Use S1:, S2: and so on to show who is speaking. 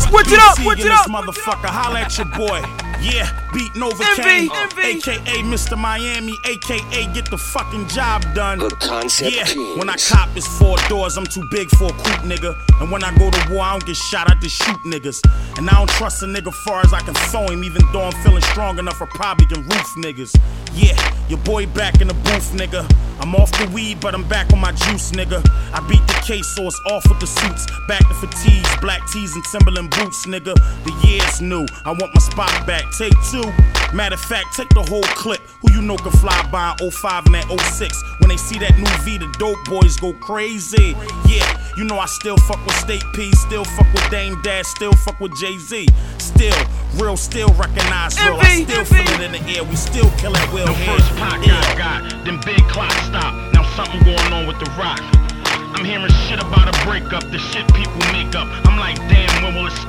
S1: Switch it up, switch it up.
S2: Motherfucker, holla at your boy. Yeah, beat Nova King, aka Mr. Miami, aka get the fucking job done.
S3: The Concept
S2: Yeah,
S3: Kings.
S2: when I cop it's 4 doors, I'm too big for a coupe, nigga. And when I go to war, I don't get shot, I just shoot niggas. And I don't trust a nigga far as I can throw him, even though I'm feeling strong enough, I probably can roof niggas. Yeah, your boy back in the booth, nigga. I'm off the weed, but I'm back on my juice, nigga. I beat the case, so it's off with the suits. Back to fatigues, black tees and Timberland boots, nigga. The year's new, I want my spot back. Take 2. Matter of fact, take the whole clip. Who you know can fly by in 05 and that 06? When they see that new V, the dope boys go crazy. Yeah, you know I still fuck with State P, still fuck with Dame Dash, still fuck with Jay-Z. Still, real, still recognize real. I still feel it in the air, we still kill it Will.
S4: The first pot I got, then big clock stop. Now something going on with the rock. I'm hearing shit about a breakup, the shit people make up. I'm like, damn, when will it stop?